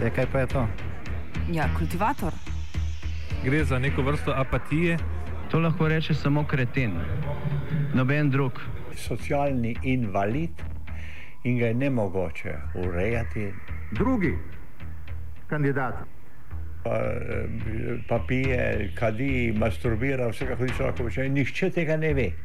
Ja, kaj pa je to? Ja, kultivator. Gre za neko vrsto apatije. To lahko reče samo kreten, noben drug. Socialni invalid in ga je nemogoče urejati. Drugi kandidat. Pa pije, kadi, masturbira, vse kako se lahko počne. Nihče tega ne ve.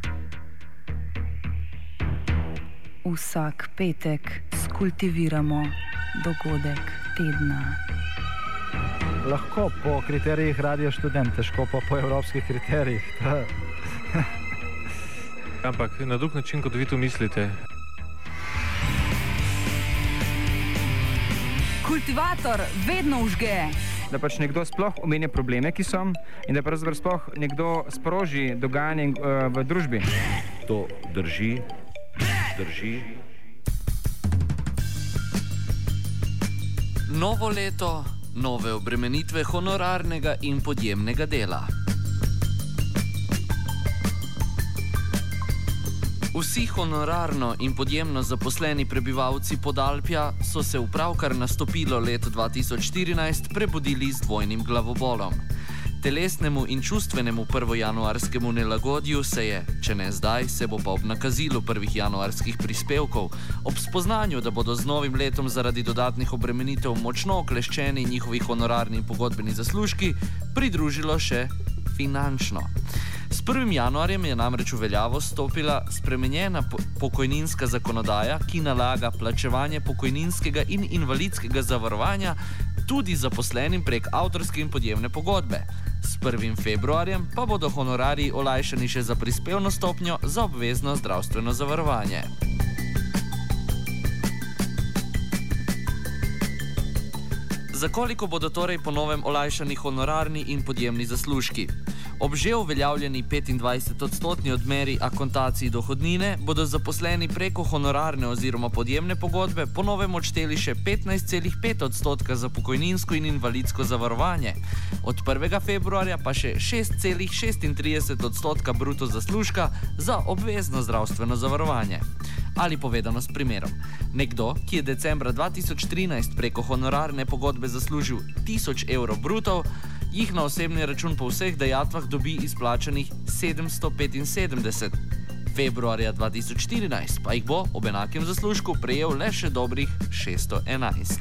Vsak petek skultiviramo dogodek tedna. Lahko po kriterijih Radio Študent, težko pa po evropskih kriterijih. Ampak na drug način, kot vi to mislite. Kultivator vedno užge. Da pač nekdo sploh omenja probleme, ki so, in da pravzaprav sploh nekdo sproži dogajanje v družbi. To drži. Novo leto, nove obremenitve honorarnega in podjemnega dela. Vsi honorarno in podjemno zaposleni prebivalci Podalpja so se v pravkar nastopilo leto 2014 prebudili z dvojnim glavobolom. Telesnemu in čustvenemu 1. januarskemu nelagodju se je, če ne zdaj, se bo pa ob nakazilu 1. januarskih prispevkov, ob spoznanju, da bodo z novim letom zaradi dodatnih obremenitev močno okleščeni njihovi honorarni in pogodbeni zaslužki, pridružilo še finančno. S 1. januarjem je namreč v veljavo stopila spremenjena pokojninska zakonodaja, ki nalaga plačevanje pokojninskega in invalidskega zavarovanja tudi zaposlenim prek avtorske in podjemne pogodbe. S 1. februarjem pa bodo honorarji olajšani še za prispevno stopnjo za obvezno zdravstveno zavarovanje. Za koliko bodo torej po novem olajšani honorarni in podjemni zaslužki? Ob že uveljavljeni 25% odmeri akontaciji dohodnine bodo zaposleni preko honorarne oziroma podjemne pogodbe po novem odšteli še 15,5% za pokojninsko in invalidsko zavarovanje. Od 1. februarja pa še 6,36% bruto zaslužka za obvezno zdravstveno zavarovanje. Ali povedano s primerom. Nekdo, ki je decembra 2013 preko honorarne pogodbe zaslužil 1000 evrov bruto, jih na osebni račun po vseh dajatvah dobi izplačanih 775. Februarja 2014 pa jih bo ob enakem zaslužku prejel le še dobrih 611.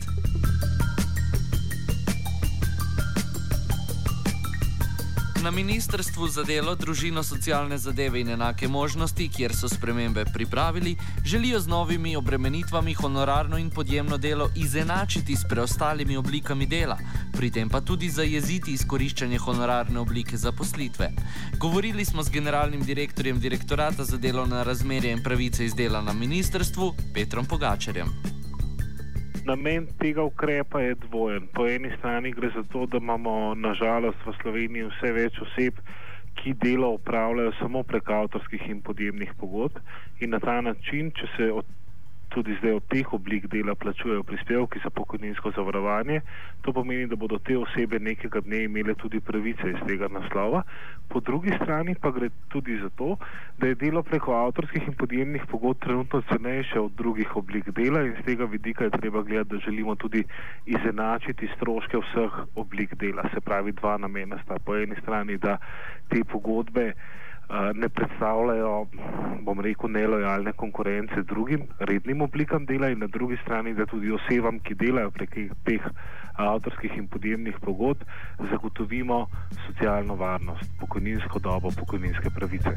Na Ministrstvu za delo, družino, socialne zadeve in enake možnosti, kjer so spremembe pripravili, želijo z novimi obremenitvami honorarno in podjemno delo izenačiti s preostalimi oblikami dela, pri tem pa tudi zajeziti izkoriščanje honorarne oblike zaposlitve. Govorili smo z generalnim direktorjem Direktorata za delovna razmerja in pravice iz dela na ministrstvu, Petrom Pogačarjem. Namen tega ukrepa je dvojen. Po eni strani gre za to, da imamo nažalost v Sloveniji vse več oseb, ki delo opravljajo samo prek avtorskih in podjemnih pogodb in na ta način, če se tudi zdaj od teh oblik dela plačujejo prispevki za pokojninsko zavarovanje, to pomeni, da bodo te osebe nekega dne imele tudi pravice iz tega naslova. Po drugi strani pa gre tudi za to, da je delo preko avtorskih in podjemnih pogodb trenutno cenejše od drugih oblik dela in z tega vidika je treba gledati, da želimo tudi izenačiti stroške vseh oblik dela. Se pravi, dva namena sta. Po eni strani, da te pogodbe ne predstavljajo, bom rekel, nelojalne konkurence drugim rednim oblikam dela in na drugi strani, da tudi osebam, ki delajo prek teh avtorskih in podjemnih pogodb, zagotovimo socialno varnost, pokojninsko dobo, pokojninske pravice.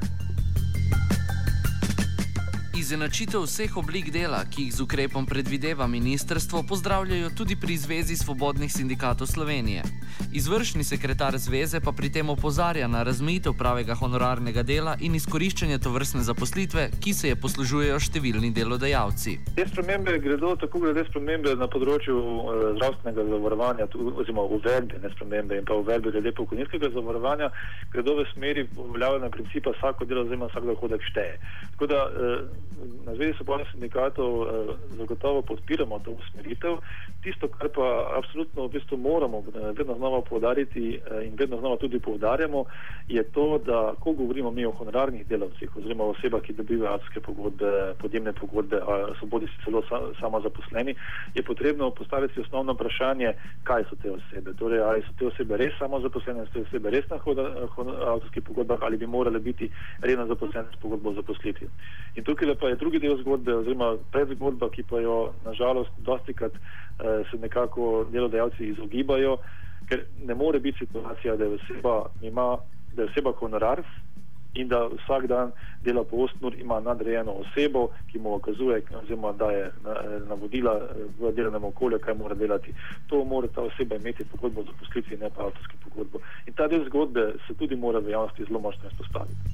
Izenačitev vseh oblik dela, ki jih z ukrepom predvideva ministrstvo, pozdravljajo tudi pri Zvezi svobodnih sindikatov Slovenije. Izvršni sekretar zveze pa pri tem opozarja na razmejitev pravega honorarnega dela in izkoriščanje tovrstne zaposlitve, ki se je poslužujejo številni delodajalci. Te spremembe gredo tako glede spremembe na področju zdravstvenega zavarovanja, oziroma uvedbe, ne spremembe, in pa uvedbe glede pokojninskega zavarovanja, gredo v smeri uveljavljanja principa vsako delo oziroma vsak dohodek šteje. Tako da na Zvezi svobodnih sindikatov zagotovo podpiramo to usmeritev. Tisto, kar pa absolutno v bistvu moramo vedno znova poudariti in vedno znova tudi poudarjamo, je to, da ko govorimo mi o honorarnih delavcih oziroma o osebah, ki dobivajo avtorske pogodbe, podjemne pogodbe, svobodi si celo samozaposleni, je potrebno postaviti osnovno vprašanje, kaj so te osebe. Torej, ali so te osebe res samozaposlene, so te osebe res na avtorskih pogodbah, ali bi morale biti redno zaposlene s pogodbo o zaposlitvi. In tukaj pa je drugi del zgodbe oziroma predzgodba, ki pa jo nažalost dostikrat se nekako delodajalci izogibajo, ker ne more biti situacija, da je oseba honorar in da vsak dan dela po 8 ur, ima nadrejeno osebo, ki mu okazuje oziroma daje navodila v delovnem okolju, kaj mora delati. To mora ta oseba imeti pogodbo o zaposlitvi, ne pa avtorsko pogodbo. In ta del zgodbe se tudi mora v javnosti zelo močno izpostaviti.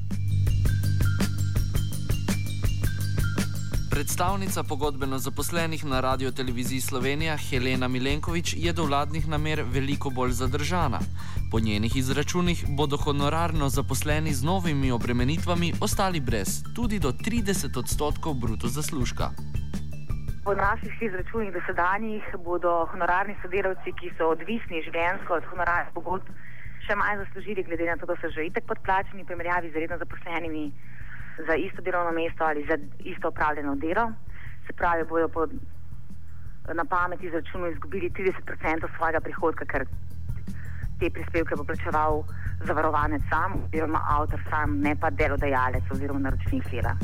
Predstavnica pogodbeno zaposlenih na Radioteleviziji Slovenija Helena Milenkovič je do vladnih namer veliko bolj zadržana. Po njenih izračunih bodo honorarno zaposleni z novimi obremenitvami ostali brez tudi do 30% bruto zaslužka. Po naših izračunih dosedanjih bodo honorarni sodelavci, ki so odvisni življenjsko od honorarnih pogodb, še manj zaslužili, glede na to, da so že itak podplačeni v primerjavi z redno zaposlenimi za isto delovno mesto ali za isto opravljeno delo. Se pravi, bodo na pamet izračunu izgubili 30% svojega prihodka, ker te prispevke bo plačeval zavarovanec sam oziroma avtor sam, ne pa delodajalec oziroma naročnik dela.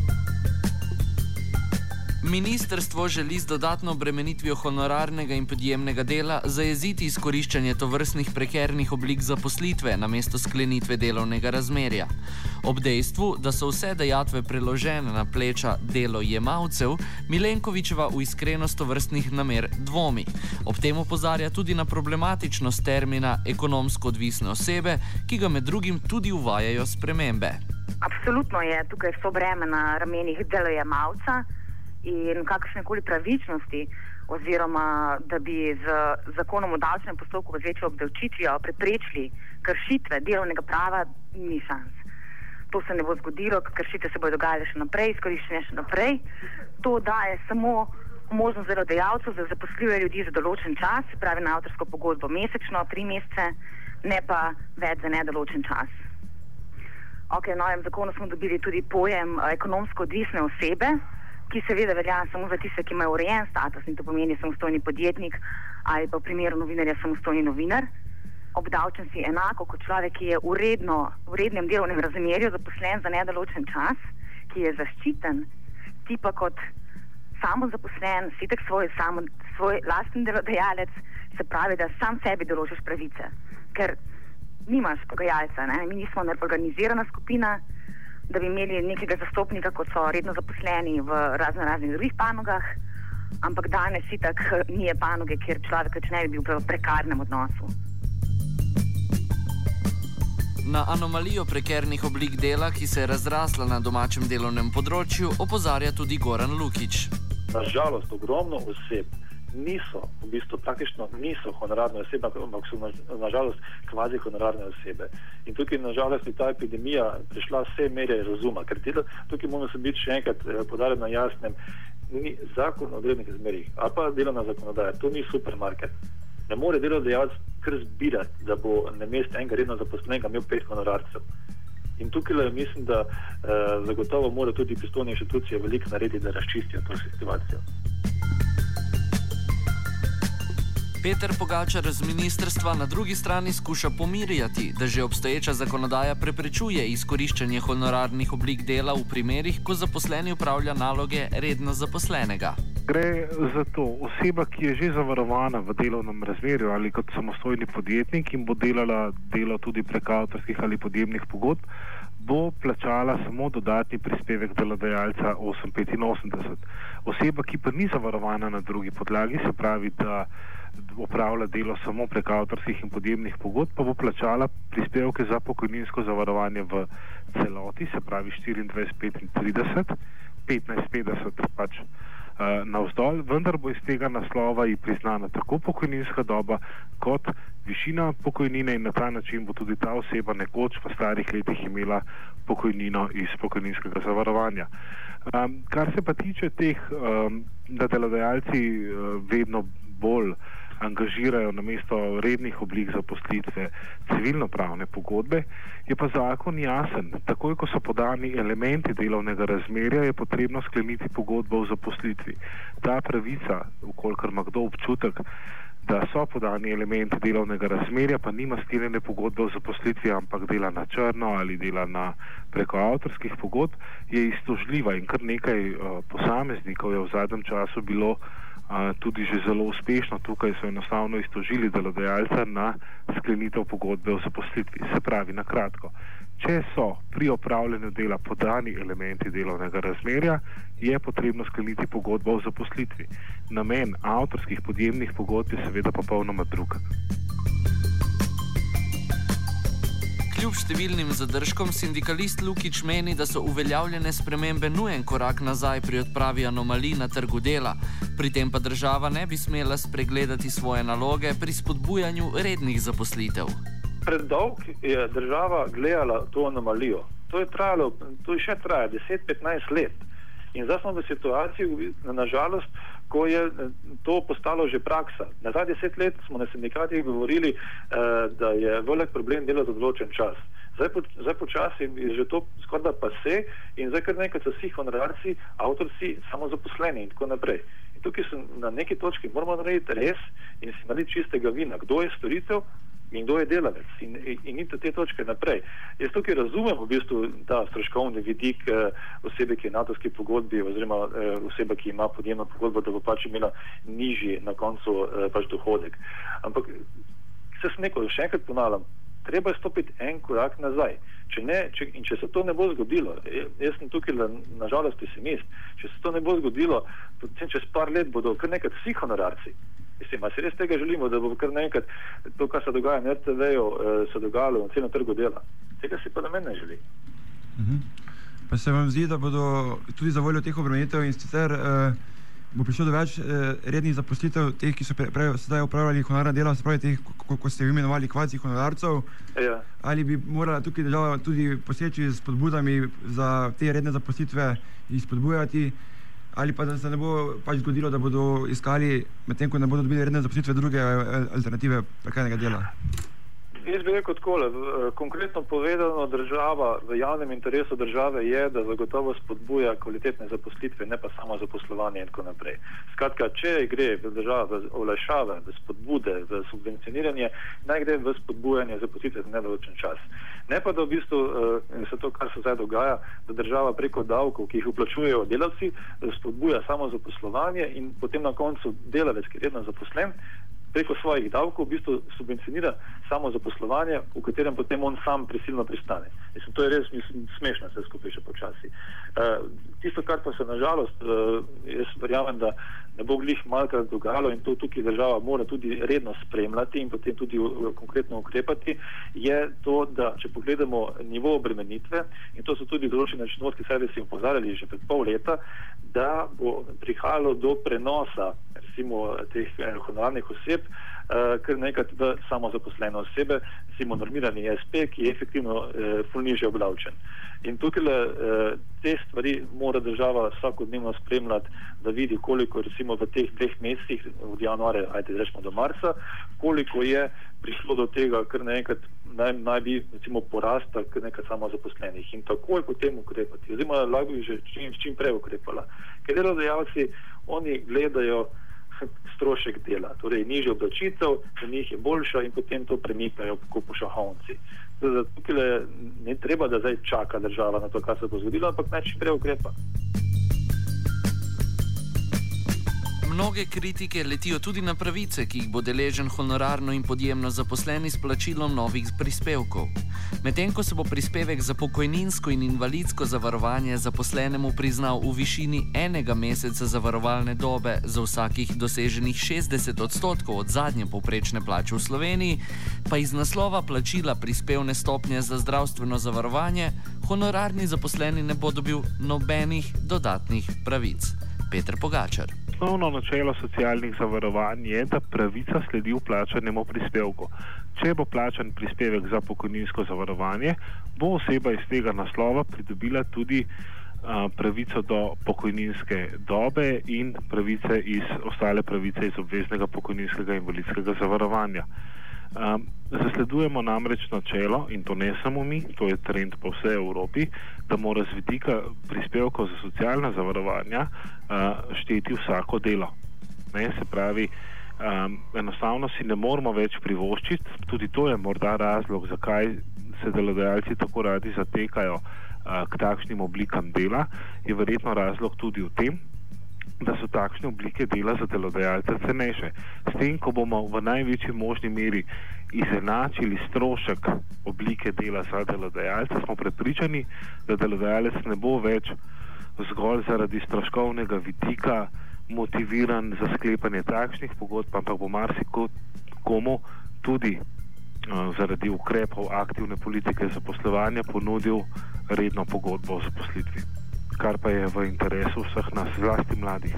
Ministrstvo želi z dodatno obremenitvijo honorarnega in podjemnega dela zajeziti izkoriščanje tovrstnih prekernih oblik zaposlitve namesto sklenitve delovnega razmerja. Ob dejstvu, da so vse dajatve preložene na pleča delojemalcev, Milenkovičeva v iskrenost tovrstnih namer dvomi. Ob tem opozarja tudi na problematičnost termina ekonomsko odvisne osebe, ki ga med drugim tudi uvajajo spremembe. Absolutno je tukaj vso breme na ramenih delojemalca in kakršnekoli pravičnosti oziroma, da bi z zakonom o davčnem postopku z večjo obdavčitvijo preprečili kršitve delovnega prava, ni šans. To se ne bo zgodilo, kršitve se bodo dogajale še naprej, izkoriščenje še naprej. To daje samo možnost delodajalcev, da zaposluje ljudi za določen čas, se pravi na avtorsko pogodbo mesečno, 3 mesece, ne pa več za nedoločen čas. V novem zakonu smo dobili tudi pojem ekonomsko odvisne osebe, ki seveda velja samo za tiste, ki imajo urejen status, in to pomeni samostojni podjetnik ali pa v primeru novinarja samostojni novinar. Obdavčen si enako kot človek, ki je v rednem delovnem razmerju zaposlen za nedoločen čas, ki je zaščiten, ti pa kot samozaposlen, si tak svoj lasten delodajalec, se pravi, da sam sebi določiš pravice, ker nimaš pogajalca, ne? Mi nismo organizirana skupina, da bi imeli nekega zastopnika, kot so redno zaposleni v raznih drugih panogah, ampak danes itak ni panoge, kjer človek več ne bi bil v prekarnem odnosu. Na anomalijo prekernih oblik dela, ki se je razrasla na domačem delovnem področju, opozarja tudi Goran Lukić. Nažalost, ogromno oseb praktično niso honorarne osebe, ampak so nažalost kvazi honorarne osebe. In tukaj nažalost je ta epidemija prišla vse mere razuma, ker tukaj moramo se biti še enkrat podarjeno na jasnem, ni zakon o delovnih razmerjih, ali pa delovna zakonodaja, to ni supermarket. Ne more delodajalec kar zbirati, da bo namesto enega redno zaposlenega imel 5 honorarcev. In tukaj mislim, da zagotovo mora tudi pristojne inštitucije veliko narediti, da razčistijo to situacijo. Peter Pogačar z ministrstva na drugi strani skuša pomirjati, da že obstoječa zakonodaja preprečuje izkoriščanje honorarnih oblik dela v primerih, ko zaposleni opravlja naloge redno zaposlenega. Gre za to, oseba, ki je že zavarovana v delovnem razmerju ali kot samostojni podjetnik in bo delala delo tudi prek avtorskih ali podjemnih pogodb, bo plačala samo dodatni prispevek delodajalca 8,85. Oseba, ki pa ni zavarovana na drugi podlagi, se pravi, da opravlja delo samo prek avtorskih in podjemnih pogodb, pa bo plačala prispevke za pokojninsko zavarovanje v celoti, se pravi 24,35, 15,50 pač navzdol, vendar bo iz tega naslova ji priznana tako pokojninska doba kot višina pokojnine in na ta način bo tudi ta oseba nekoč v starih letih imela pokojnino iz pokojninskega zavarovanja. Kar se pa tiče teh, da delodajalci vedno bolj angažirajo namesto rednih oblik zaposlitve civilnopravne pogodbe, je pa zakon jasen. Takoj, ko so podani elementi delovnega razmerja, je potrebno skleniti pogodbo o zaposlitvi. Ta pravica, ukolikor ima kdo občutek, da so podani elementi delovnega razmerja, pa nima sklenjene pogodbe o zaposlitvi, ampak dela na črno ali dela preko avtorskih pogodb, je iztožljiva in kar nekaj posameznikov je v zadnjem času bilo tudi že zelo uspešno. Tukaj so enostavno iztožili delodajalca na sklenitev pogodbe o zaposlitvi. Se pravi, na kratko, če so pri opravljanju dela podani elementi delovnega razmerja, je potrebno skleniti pogodbo o zaposlitvi. Namen avtorskih podjemnih pogodb je seveda popolnoma drug. Kljub številnim zadržkom sindikalist Lukič meni, da so uveljavljene spremembe nujen korak nazaj pri odpravi anomalij na trgu dela. Pri tem pa država ne bi smela spregledati svoje naloge pri spodbujanju rednih zaposlitev. Predolg je država gledala to anomalijo. To je še traja 10-15 let. In zdaj smo v situaciji, nažalost, ko je to postalo že praksa. Na zadnjih 10 let smo na sindikatih govorili, da je velik problem delati določen čas. Zdaj počasi je že to skorda pase in zdaj kar nekaj so vsi honorarci, avtorci, samozaposleni in tako naprej. In tukaj na neki točki moramo narediti res in si narediti čistega vina, kdo je storitev in kdo je delavec in iti te točke naprej. Jaz tukaj razumem v bistvu ta stroškovni vidik osebe, ki je na avtorski pogodbi oziroma osebe, ki ima podjemno pogodbo, da bo pač imela nižji na koncu pač dohodek. Ampak se še enkrat ponavljam, treba je stopiti en korak nazaj. Če se to ne bo zgodilo, jaz sem tukaj nažalost pesimist, če se to ne bo zgodilo, potem čez par let bodo kar nekaj vsi honorarci. Mislim, a se res tega želimo, da bo kar nekaj to, kar se dogaja na RTV-ju, se dogajalo na celem trgu dela. Tega si pa namen ne želi. Pa se vam zdi, da bodo tudi za voljo teh obremenitev in sicer bo prišlo do več rednih zaposlitev, teh, ki so sedaj upravljali honorarna dela, se pravi teh, ko ste imenovali kvazi honorarcev, ali bi morala tukaj država tudi poseči s spodbudami za te redne zaposlitve in spodbujati, ali pa da se ne bo pač zgodilo, da bodo iskali, medtem ko ne bodo dobili redne zaposlitve, druge alternative prekarnega dela? Jaz bi rekel takole, konkretno povedano, država, v javnem interesu države je, da zagotovo spodbuja kvalitetne zaposlitve, ne pa samo zaposlovanje in tako naprej. Skratka, če gre v država v olajšave, v spodbude, v subvencioniranje, naj gre v spodbujanje zaposlitve za nedoločen čas. Ne pa, da v bistvu se to, kar se zdaj dogaja, da država preko davkov, ki jih vplačujejo delavci, spodbuja samo zaposlovanje in potem na koncu delavec, ki je redno zaposlen, preko svojih davkov v bistvu subvencionira samo zaposlovanje, v katerem potem on sam prisilno pristane. Mislim, to je res smešno, vse skupaj še počasi. Tisto, kar pa se nažalost, jaz verjamem, da ne bo glih malkrat dogajalo in to tukaj država mora tudi redno spremljati in potem tudi konkretno ukrepati, je to, da če pogledamo nivo obremenitve, in to so tudi določeni računovodski servisi opozarjali že pred pol leta, da bo prihajalo do prenosa recimo teh honorarnih oseb kar nekaj v samozaposlene osebe, recimo normirani SP, ki je efektivno ful nižje obdavčen. In tukaj te stvari mora država vsakodnevno spremljati, da vidi, koliko recimo v teh 2 mesecih, od januarja, rečemo do marca, koliko je prišlo do tega, kar nekaj naj bi recimo porasta kar nekaj samozaposlenih in takoj potem ukrepati. Oziroma, lahko bi že čim prej ukrepala. Ker delodajalci, oni gledajo strošek dela, torej nižja obdavčitev, za njih je boljša in potem to premikajo kot po šahovnici. Tukaj ne treba, da zdaj čaka država na to, kar se bo zgodilo, ampak naj čim prej ukrepa. Mnoge kritike letijo tudi na pravice, ki jih bo deležen honorarno in podjemno zaposleni s plačilom novih prispevkov. Medtem ko se bo prispevek za pokojninsko in invalidsko zavarovanje zaposlenemu priznal v višini 1 meseca zavarovalne dobe za vsakih doseženih 60% od zadnje povprečne plače v Sloveniji, pa iz naslova plačila prispevne stopnje za zdravstveno zavarovanje honorarni zaposleni ne bo dobil nobenih dodatnih pravic. Peter Pogačar. Osnovno načelo socialnih zavarovanj je, da pravica sledi vplačanemu prispevku. Če bo plačan prispevek za pokojninsko zavarovanje, bo oseba iz tega naslova pridobila tudi pravico do pokojninske dobe in ostale pravice iz obveznega pokojninskega invalidskega zavarovanja. Zasledujemo namreč načelo, in to ne samo mi, to je trend po vsej Evropi, da mora z vidika prispevkov za socialna zavarovanja šteti vsako delo. Se pravi, enostavno si ne moramo več privoščiti, tudi to je morda razlog, zakaj se delodajalci tako radi zatekajo k takšnim oblikam dela, je verjetno razlog tudi v tem, da so takšne oblike dela za delodajalce cenejše. S tem, ko bomo v največji možni meri izenačili strošek oblike dela za delodajalce, smo prepričani, da delodajalec ne bo več zgolj zaradi stroškovnega vidika motiviran za sklepanje takšnih pogodb, ampak bo marsikomu tudi zaradi ukrepov aktivne politike zaposlovanja ponudil redno pogodbo o zaposlitvi, kar pa je v interesu vseh nas, zlasti mladih.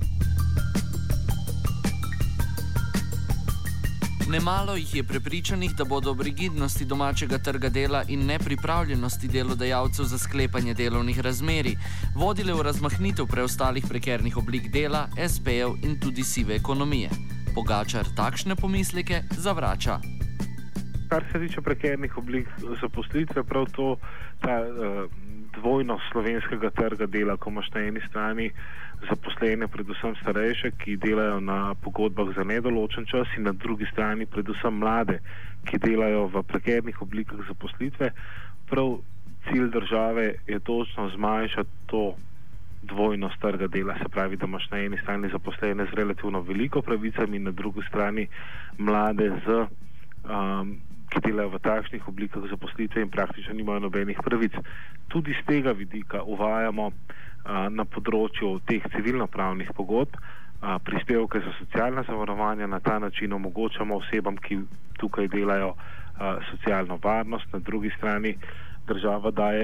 Nemalo jih je prepričanih, da bodo ob rigidnosti domačega trga dela in nepripravljenosti delodajalcev za sklepanje delovnih razmerij vodile v razmahnitev preostalih prekernih oblik dela, SP-jev in tudi sive ekonomije. Pogačar takšne pomisleke zavrača. Kar se tiče prekernih oblik zaposlitve, prav to, ta dvojnost slovenskega trga dela, ko imaš na eni strani zaposlene, predvsem starejše, ki delajo na pogodbah za nedoločen čas, in na drugi strani predvsem mlade, ki delajo v prekernih oblikah zaposlitve. Prav cilj države je točno zmanjšati to dvojnost trga dela, se pravi, da imaš na eni strani zaposlene z relativno veliko pravicami in na drugi strani mlade ki delajo v takšnih oblikah zaposlitve in praktično nimajo nobenih pravic. Tudi z tega vidika uvajamo na področju teh civilnopravnih pogodb prispevke za socialna zavarovanja. Na ta način omogočamo osebam, ki tukaj delajo, socialno varnost. Na drugi strani država daje,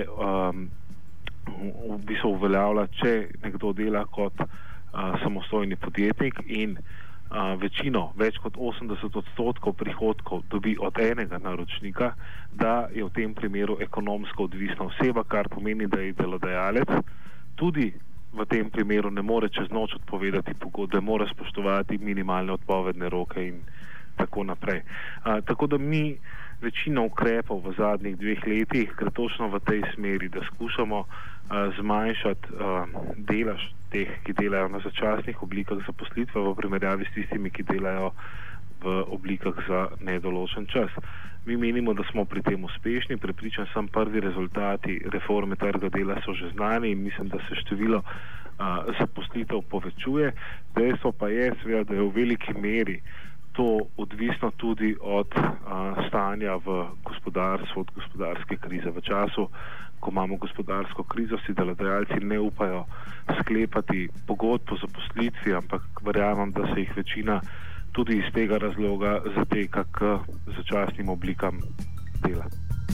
v bistvu uveljavlja, če nekdo dela kot samostojni podjetnik in večino, več kot 80% prihodkov dobi od enega naročnika, da je v tem primeru ekonomsko odvisna oseba, kar pomeni, da je delodajalec tudi v tem primeru ne more čez noč odpovedati pogodbe, mora spoštovati minimalne odpovedne roke in tako naprej. Tako da mi večino ukrepov v zadnjih 2 letih gre točno v tej smeri, da skušamo zmanjšati delež teh, ki delajo na začasnih oblikah zaposlitve v primerjavi s tistimi, ki delajo v oblikah za nedoločen čas. Mi menimo, da smo pri tem uspešni, prepričan sem, prvi rezultati reforme trga dela so že znani in mislim, da se število zaposlitev povečuje. Dejstvo pa je, seveda, da je v veliki meri to odvisno tudi od stanja v gospodarstvu, od gospodarske krize. V času, ko imamo gospodarsko krizo, si delodajalci ne upajo sklepati pogodb o zaposlitvi, ampak verjamem, da se jih večina tudi iz tega razloga zateka k začasnim oblikam dela.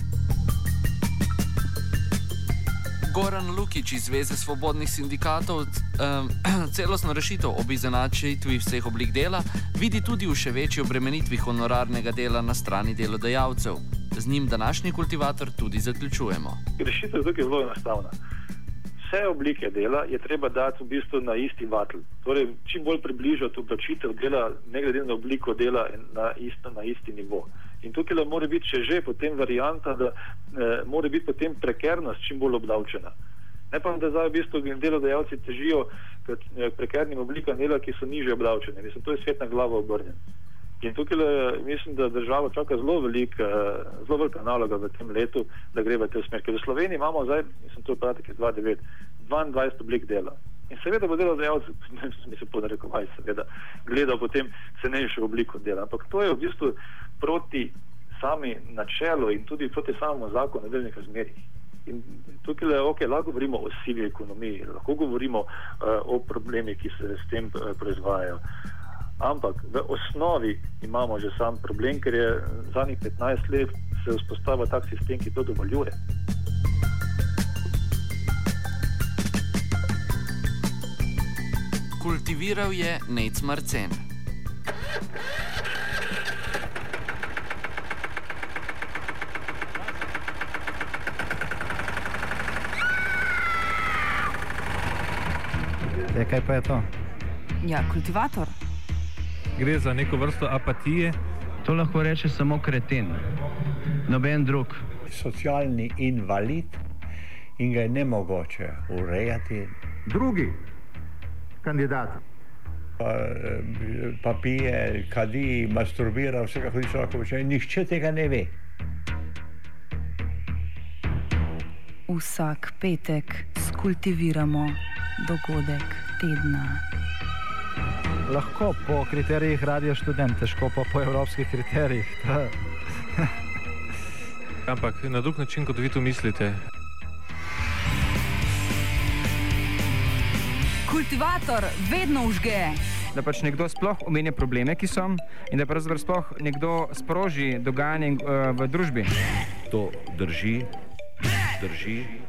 Goran Lukič iz Zveze svobodnih sindikatov celostno rešitev ob izenačitvi vseh oblik dela vidi tudi v še večji obremenitvi honorarnega dela na strani delodajalcev. Z njim današnji kultivator tudi zaključujemo. Rešitev je tukaj zelo enostavna. Vse oblike dela je treba dati v bistvu na isti vatl. Torej, čim bolj približati obdavčitev dela, ne glede na obliko dela, na isti nivo. In tukaj mora biti še že potem varianta, da mora biti potem prekernost čim bolj obdavčena. Ne pa, da zdaj v bistvu delodajalci težijo k prekernim oblikam dela, ki so nižje obdavčene. Mislim, to je svet na glavo obrnjen. In tukaj mislim, da država čaka zelo velika naloga v tem letu, da gre v te smer. Ker v Sloveniji imamo zdaj, mislim, to je podatek iz 2009, 22 oblik dela. In seveda bo delodajalec, mislim, ponarekovaj, seveda, gledal potem cenejšo obliko dela. Ampak to je v bistvu proti sami načelu in tudi proti samemu zakonu o delovnih razmerjih. In tukaj lahko govorimo o sivi ekonomiji, lahko govorimo o problemih, ki se s tem proizvajajo. Ampak v osnovi imamo že sam problem, ker je zadnjih 15 let se vzpostavil tak sistem, ki to dovoljuje. Kultiviral je Nejc Marcen. Kaj pa je to? Ja, kultivator. Gre za neko vrsto apatije. To lahko reče samo kreten, noben drug. Socialni invalid in ga je nemogoče urejati. Drugi kandidat. Pa pije, kadi, masturbira, vse kako človek počne. Nihče tega ne ve. Vsak petek skultiviramo dogodek tedna. Lahko po kriterijih Radio Študent, težko pa po evropskih kriterijih. Ampak na drug način, kot vi to mislite. Kultivator vedno vžge. Da pač nekdo sploh omenja probleme, ki so, in da pravzaprav sploh nekdo sproži dogajanje v družbi. To drži.